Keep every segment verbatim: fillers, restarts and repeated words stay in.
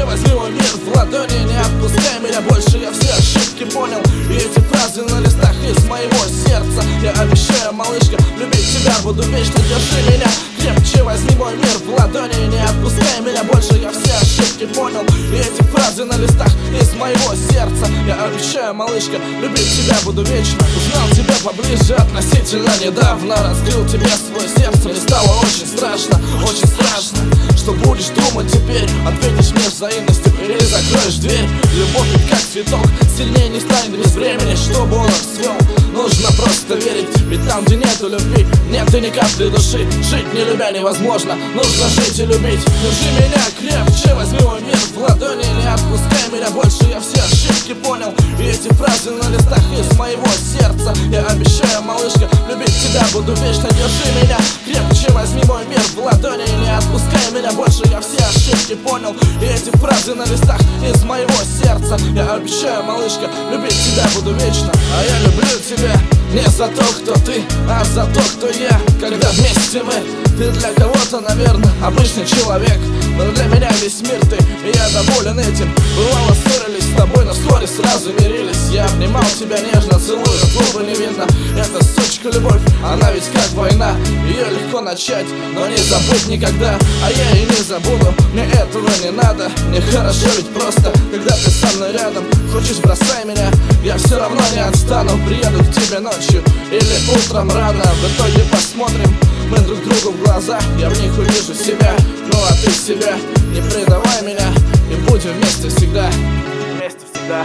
возьми мой мир в ладони, не отпускай меня больше, я все ошибки понял. И эти фразы на листах из моего сердца. Я обещаю, малышка, любить тебя буду вечно, держи меня крепче, возьми мой мир в ладони, не отпускай меня больше, я все ошибки понял. И эти фразы на листах из моего сердца. Я обещаю, малышка, любить тебя буду вечно. Узнал тебя поближе относительно недавно, раскрыл тебе свое сердце, мне стало очень страшно, очень страшно. Что будешь думать теперь? Ответишь мне взаимностью или закроешь дверь? Любовь ведь как цветок, сильнее не станет без времени. Чтобы он расцвел, нужно просто верить. Ведь там, где нету любви, нет и ни капли души. Жить не любя невозможно, нужно жить и любить. Держи меня крепче, возьми мой мир в ладони, не отпускай меня больше, я все ошибки понял. И эти фразы на листах из моего сердца. Я обещаю, малышка, любить тебя буду вечно, держи меня крепче, возьми мой мир в ладони, не отпускай меня больше, я все ошибки понял. И эти фразы на листах из моего сердца. Я обещаю, малышка, любить тебя буду вечно. А я люблю тебя не за то, кто ты, а за то, кто я. Когда вместе мы, ты для кого-то, наверное, обычный человек, но для меня весь мир ты, и я доволен этим. Бывало, ссорились с тобой, но вскоре сразу мирились. Я обнимал тебя нежно, целую в губы невинно. Это сучка любовь, она ведь как война. Ее легко начать, но не забыть никогда. А я и не забуду, мне этого не надо. Мне хорошо ведь просто, когда ты со мной рядом. Хочешь, бросай меня, я все равно не отстану. Приеду к тебе ночью или утром рано. В итоге посмотрим мы друг другу в глаза. Я в них увижу себя, ну а ты себя. Не предавай меня, и будем вместе всегда. Вместе всегда.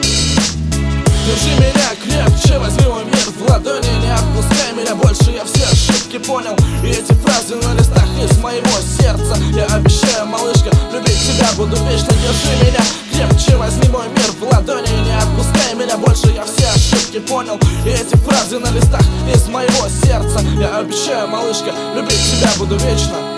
Держи меня крепче, возьми мой мир в ладони, не отпускай меня больше, я все ошибки понял. И эти фразы на листах из моего сердца. Я обещаю, малышка, любить тебя буду вечно, держи меня крепче, возьми мой мир в ладони, не отпускай меня больше, я все ошибки понял. И эти фразы на листах из моего сердца. Я обещаю, малышка, любить тебя буду вечно.